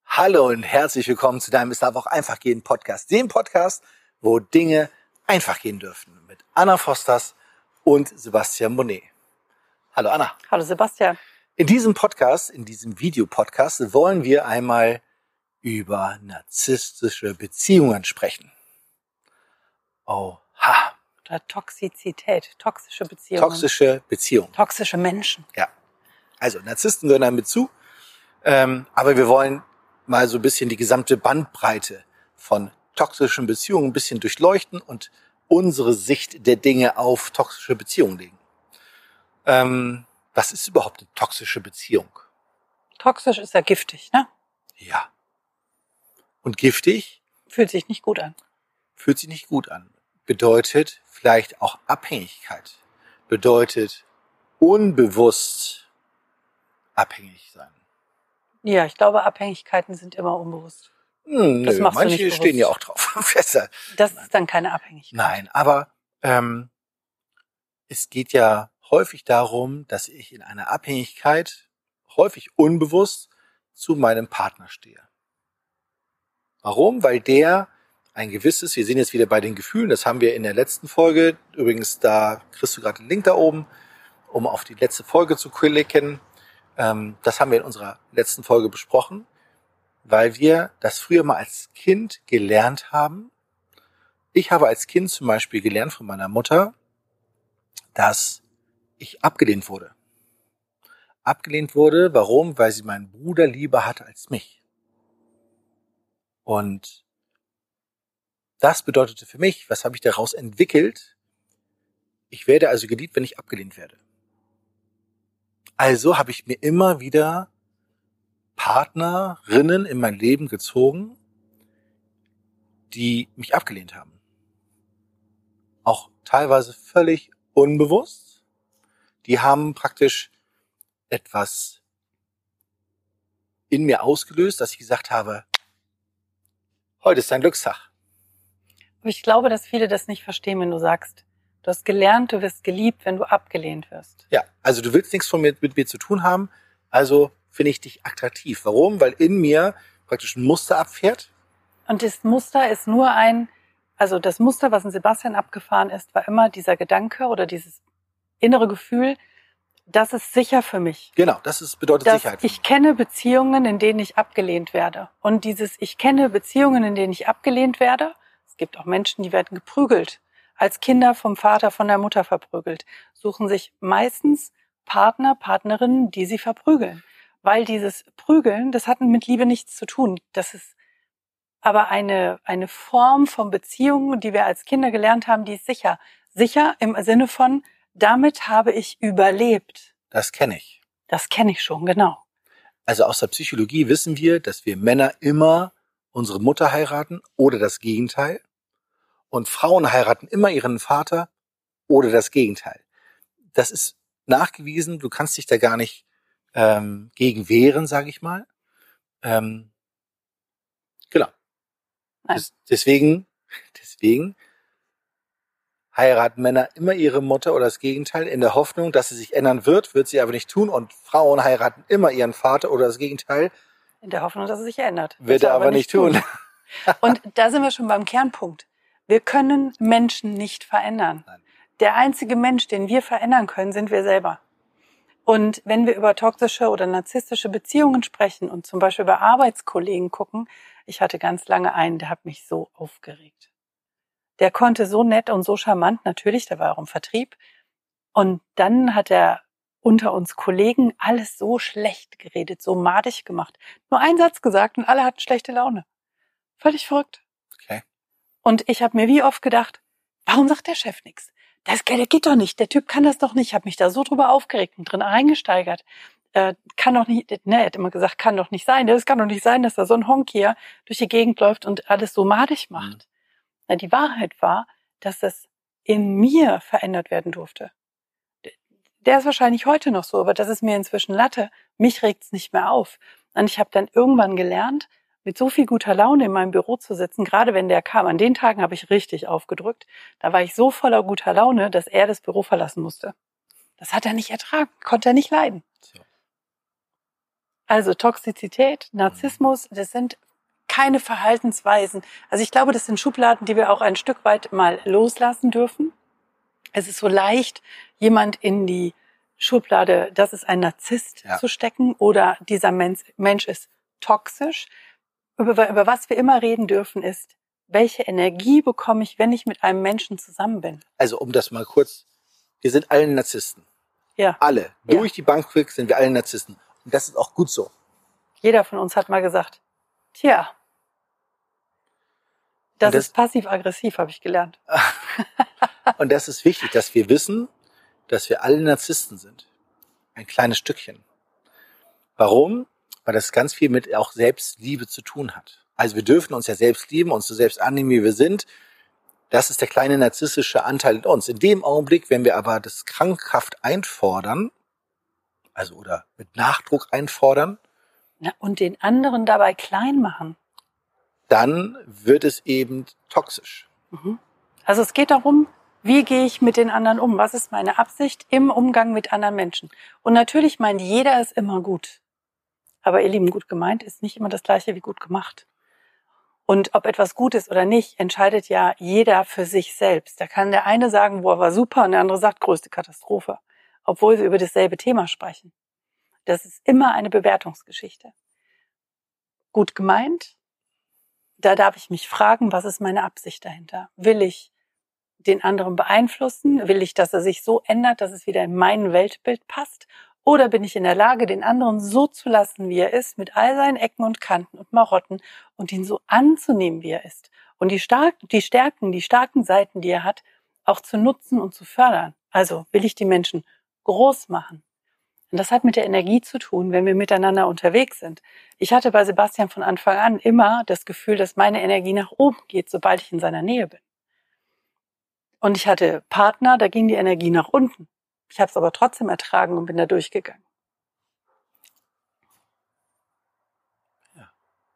Hallo und herzlich willkommen zu deinem Es darf auch einfach gehen Podcast. Dem Podcast, wo Dinge einfach gehen dürfen. Mit Anna Fosters und Sebastian Monet. Hallo Anna. Hallo Sebastian. In diesem Podcast, in diesem Videopodcast, wollen wir einmal über narzisstische Beziehungen sprechen. Oha. Oder Toxizität, toxische Beziehungen. Toxische Beziehungen. Toxische Menschen. Ja. Also Narzissten gehören damit zu. Aber wir wollen mal so ein bisschen die gesamte Bandbreite von toxischen Beziehungen ein bisschen durchleuchten und unsere Sicht der Dinge auf toxische Beziehungen legen. Was ist überhaupt eine toxische Beziehung? Toxisch ist ja giftig, ne? Ja. Und giftig? Fühlt sich nicht gut an. Fühlt sich nicht gut an. Bedeutet vielleicht auch Abhängigkeit. Bedeutet unbewusst abhängig sein. Ja, ich glaube, Abhängigkeiten sind immer unbewusst. Das machst du manche nicht stehen bewusst. ja auch drauf. Besser. Das ist dann keine Abhängigkeit. Nein, aber es geht ja häufig darum, dass ich in einer Abhängigkeit, häufig unbewusst, zu meinem Partner stehe. Warum? Weil der ein gewisses, wir sind jetzt wieder bei den Gefühlen, das haben wir in der letzten Folge, übrigens da kriegst du gerade den Link da oben, um auf die letzte Folge zu klicken. Das haben wir in unserer letzten Folge besprochen, weil wir das früher mal als Kind gelernt haben. Ich habe als Kind zum Beispiel gelernt von meiner Mutter, dass ich abgelehnt wurde. Abgelehnt wurde, warum? Weil sie meinen Bruder lieber hatte als mich. Und das bedeutete für mich, was habe ich daraus entwickelt? Ich werde also geliebt, wenn ich abgelehnt werde. Also habe ich mir immer wieder Partnerinnen in mein Leben gezogen, die mich abgelehnt haben. Auch teilweise völlig unbewusst. Die haben praktisch etwas in mir ausgelöst, dass ich gesagt habe, heute ist dein Glückstag. Aber ich glaube, dass viele das nicht verstehen, wenn du sagst, du hast gelernt, du wirst geliebt, wenn du abgelehnt wirst. Ja, also du willst nichts mit mir zu tun haben, also finde ich dich attraktiv. Warum? Weil in mir praktisch ein Muster abfährt. Und das Muster ist nur das Muster, was in Sebastian abgefahren ist, war immer dieser Gedanke oder dieses innere Gefühl, das ist sicher für mich. Genau, bedeutet Sicherheit. Ich kenne Beziehungen, in denen ich abgelehnt werde. Und ich kenne Beziehungen, in denen ich abgelehnt werde. Es gibt auch Menschen, die werden geprügelt. Als Kinder vom Vater, von der Mutter verprügelt. Suchen sich meistens Partner, Partnerinnen, die sie verprügeln. Weil dieses Prügeln, das hat mit Liebe nichts zu tun. Das ist aber eine Form von Beziehung, die wir als Kinder gelernt haben, die ist sicher. Sicher im Sinne von, damit habe ich überlebt. Das kenne ich. Das kenne ich schon, genau. Also aus der Psychologie wissen wir, dass wir Männer immer unsere Mutter heiraten oder das Gegenteil. Und Frauen heiraten immer ihren Vater oder das Gegenteil. Das ist nachgewiesen, du kannst dich da gar nicht gegen wehren, sage ich mal. Genau. Deswegen heiraten Männer immer ihre Mutter oder das Gegenteil in der Hoffnung, dass sie sich ändern wird sie aber nicht tun. Und Frauen heiraten immer ihren Vater oder das Gegenteil. In der Hoffnung, dass es sich ändert. Wird er aber nicht tun. Und da sind wir schon beim Kernpunkt. Wir können Menschen nicht verändern. Nein. Der einzige Mensch, den wir verändern können, sind wir selber. Und wenn wir über toxische oder narzisstische Beziehungen sprechen und zum Beispiel über Arbeitskollegen gucken, ich hatte ganz lange einen, der hat mich so aufgeregt. Der konnte so nett und so charmant, natürlich, der war auch im Vertrieb. Und dann hat er unter uns Kollegen alles so schlecht geredet, so madig gemacht. Nur einen Satz gesagt und alle hatten schlechte Laune. Völlig verrückt. Okay. Und ich habe mir wie oft gedacht, warum sagt der Chef nichts? Das geht doch nicht, der Typ kann das doch nicht. Ich habe mich da so drüber aufgeregt und drin reingesteigert. Kann doch nicht, er hat immer gesagt, kann doch nicht sein. Das kann doch nicht sein, dass da so ein Honk hier durch die Gegend läuft und alles so madig macht. Na, die Wahrheit war, dass es in mir verändert werden durfte. Der ist wahrscheinlich heute noch so, aber das ist mir inzwischen Latte. Mich regt's nicht mehr auf. Und ich habe dann irgendwann gelernt, mit so viel guter Laune in meinem Büro zu sitzen, gerade wenn der kam. An den Tagen habe ich richtig aufgedrückt. Da war ich so voller guter Laune, dass er das Büro verlassen musste. Das hat er nicht ertragen, konnte er nicht leiden. So. Also Toxizität, Narzissmus, das sind keine Verhaltensweisen. Also ich glaube, das sind Schubladen, die wir auch ein Stück weit mal loslassen dürfen. Es ist so leicht, jemand in die Schublade, das ist ein Narzisst, zu stecken oder dieser Mensch ist toxisch. Über was wir immer reden dürfen ist, welche Energie bekomme ich, wenn ich mit einem Menschen zusammen bin? Also um das mal kurz, wir sind alle Narzissten. Ja. Alle. Durch die Bank weg sind wir alle Narzissten. Und das ist auch gut so. Jeder von uns hat mal gesagt, tja, das ist passiv-aggressiv, habe ich gelernt. Und das ist wichtig, dass wir wissen, dass wir alle Narzissten sind. Ein kleines Stückchen. Warum? Weil das ganz viel mit auch Selbstliebe zu tun hat. Also wir dürfen uns ja selbst lieben, uns so selbst annehmen, wie wir sind. Das ist der kleine narzisstische Anteil in uns. In dem Augenblick, wenn wir aber das krankhaft einfordern, also oder mit Nachdruck einfordern, und den anderen dabei klein machen, dann wird es eben toxisch. Also es geht darum, wie gehe ich mit den anderen um? Was ist meine Absicht im Umgang mit anderen Menschen? Und natürlich meint jeder es immer gut. Aber ihr Lieben, gut gemeint ist nicht immer das Gleiche wie gut gemacht. Und ob etwas gut ist oder nicht, entscheidet ja jeder für sich selbst. Da kann der eine sagen, boah, war super, und der andere sagt, größte Katastrophe. Obwohl sie über dasselbe Thema sprechen. Das ist immer eine Bewertungsgeschichte. Gut gemeint, da darf ich mich fragen, was ist meine Absicht dahinter? Will ich den anderen beeinflussen? Will ich, dass er sich so ändert, dass es wieder in mein Weltbild passt? Oder bin ich in der Lage, den anderen so zu lassen, wie er ist, mit all seinen Ecken und Kanten und Marotten und ihn so anzunehmen, wie er ist? Und die starken Seiten, die er hat, auch zu nutzen und zu fördern. Also will ich die Menschen groß machen? Und das hat mit der Energie zu tun, wenn wir miteinander unterwegs sind. Ich hatte bei Sebastian von Anfang an immer das Gefühl, dass meine Energie nach oben geht, sobald ich in seiner Nähe bin. Und ich hatte Partner, da ging die Energie nach unten. Ich habe es aber trotzdem ertragen und bin da durchgegangen. Ja.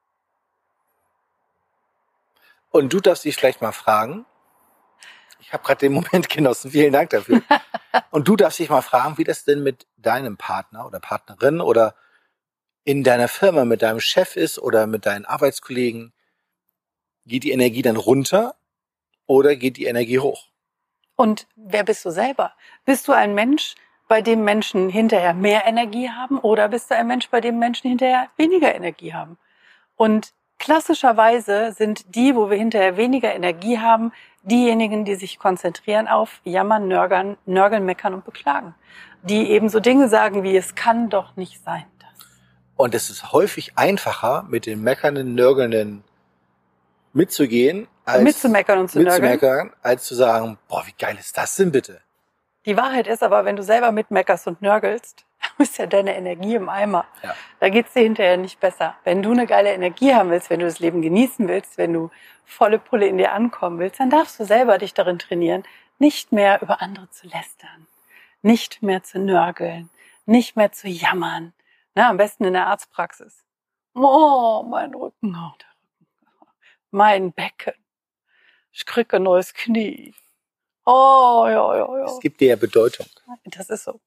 Und du darfst dich vielleicht mal fragen, ich habe gerade den Moment genossen, vielen Dank dafür. Und du darfst dich mal fragen, wie das denn mit deinem Partner oder Partnerin oder in deiner Firma mit deinem Chef ist oder mit deinen Arbeitskollegen. Geht die Energie dann runter oder geht die Energie hoch? Und wer bist du selber? Bist du ein Mensch, bei dem Menschen hinterher mehr Energie haben, oder bist du ein Mensch, bei dem Menschen hinterher weniger Energie haben? Und klassischerweise sind die, wo wir hinterher weniger Energie haben, diejenigen, die sich konzentrieren auf Jammern, Nörgeln, Meckern und Beklagen. Die eben so Dinge sagen wie, es kann doch nicht sein. Und es ist häufig einfacher, mit den meckernden, nörgelnden mitzugehen, als mitzumeckern und zu nörgeln, als zu sagen, boah, wie geil ist das denn bitte? Die Wahrheit ist aber, wenn du selber mitmeckerst und nörgelst, ist ja deine Energie im Eimer. Ja. Da geht's dir hinterher nicht besser. Wenn du eine geile Energie haben willst, wenn du das Leben genießen willst, wenn du volle Pulle in dir ankommen willst, dann darfst du selber dich darin trainieren, nicht mehr über andere zu lästern, nicht mehr zu nörgeln, nicht mehr zu jammern. Na, am besten in der Arztpraxis. Oh, mein Rücken, oh, der Rücken, mein Becken, ich kriege ein neues Knie. Oh, ja. Es gibt dir ja Bedeutung. Das ist so.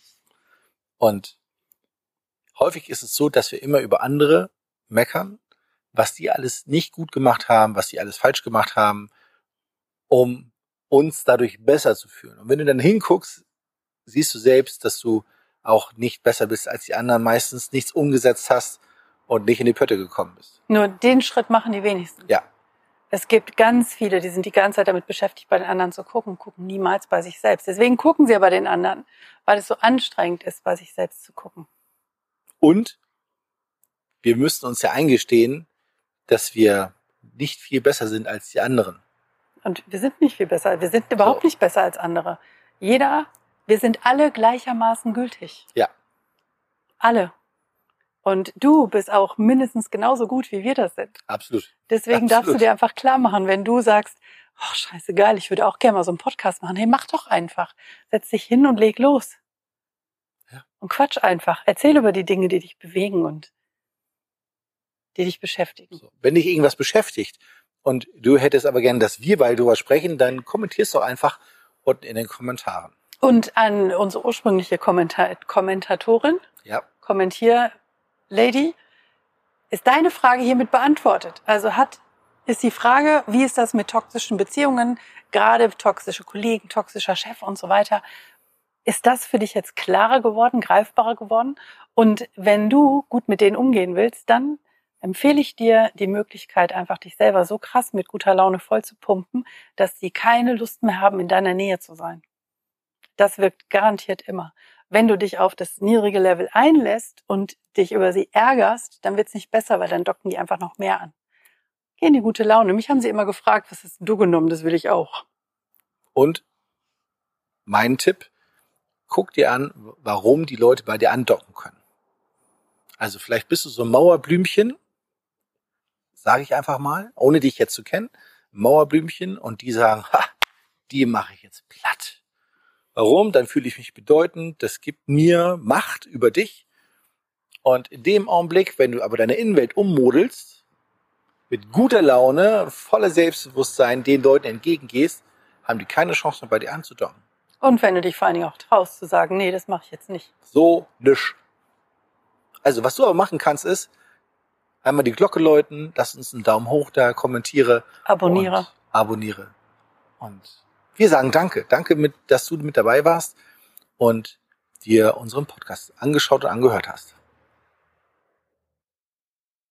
Und häufig ist es so, dass wir immer über andere meckern, was die alles nicht gut gemacht haben, was die alles falsch gemacht haben, um uns dadurch besser zu fühlen. Und wenn du dann hinguckst, siehst du selbst, dass du auch nicht besser bist als die anderen, meistens nichts umgesetzt hast und nicht in die Pötte gekommen bist. Nur den Schritt machen die wenigsten. Ja. Es gibt ganz viele, die sind die ganze Zeit damit beschäftigt, bei den anderen zu gucken niemals bei sich selbst. Deswegen gucken sie ja bei den anderen, weil es so anstrengend ist, bei sich selbst zu gucken. Und wir müssten uns ja eingestehen, dass wir nicht viel besser sind als die anderen. Und wir sind nicht viel besser. Wir sind überhaupt nicht besser als andere. Wir sind alle gleichermaßen gültig. Ja. Alle. Und du bist auch mindestens genauso gut, wie wir das sind. Absolut. Deswegen darfst du dir einfach klar machen, wenn du sagst, oh, scheiße geil, ich würde auch gerne mal so einen Podcast machen. Hey, mach doch einfach. Setz dich hin und leg los. Ja. Und quatsch einfach. Erzähl über die Dinge, die dich bewegen und die dich beschäftigen. So. Wenn dich irgendwas beschäftigt und du hättest aber gern, dass wir beide darüber sprechen, dann kommentierst doch einfach unten in den Kommentaren. Und an unsere ursprüngliche Kommentatorin, ja. kommentier Lady, ist deine Frage hiermit beantwortet? Also ist die Frage, wie ist das mit toxischen Beziehungen, gerade toxische Kollegen, toxischer Chef und so weiter? Ist das für dich jetzt klarer geworden, greifbarer geworden? Und wenn du gut mit denen umgehen willst, dann empfehle ich dir die Möglichkeit, einfach dich selber so krass mit guter Laune voll zu pumpen, dass die keine Lust mehr haben, in deiner Nähe zu sein. Das wirkt garantiert immer. Wenn du dich auf das niedrige Level einlässt und dich über sie ärgerst, dann wird es nicht besser, weil dann docken die einfach noch mehr an. Geh in die gute Laune. Mich haben sie immer gefragt, was hast du genommen? Das will ich auch. Und mein Tipp, guck dir an, warum die Leute bei dir andocken können. Also vielleicht bist du so ein Mauerblümchen, sage ich einfach mal, ohne dich jetzt zu kennen, Mauerblümchen, und die sagen, die mache ich jetzt platt. Warum? Dann fühle ich mich bedeutend, das gibt mir Macht über dich. Und in dem Augenblick, wenn du aber deine Innenwelt ummodelst, mit guter Laune, voller Selbstbewusstsein den Leuten entgegengehst, haben die keine Chance mehr bei dir anzudocken. Und wenn du dich vor allen Dingen auch traust zu sagen, nee, das mache ich jetzt nicht. So nisch. Also was du aber machen kannst, ist, einmal die Glocke läuten, lass uns einen Daumen hoch da, kommentiere. Abonniere. Und wir sagen danke. Danke, dass du mit dabei warst und dir unseren Podcast angeschaut und angehört hast.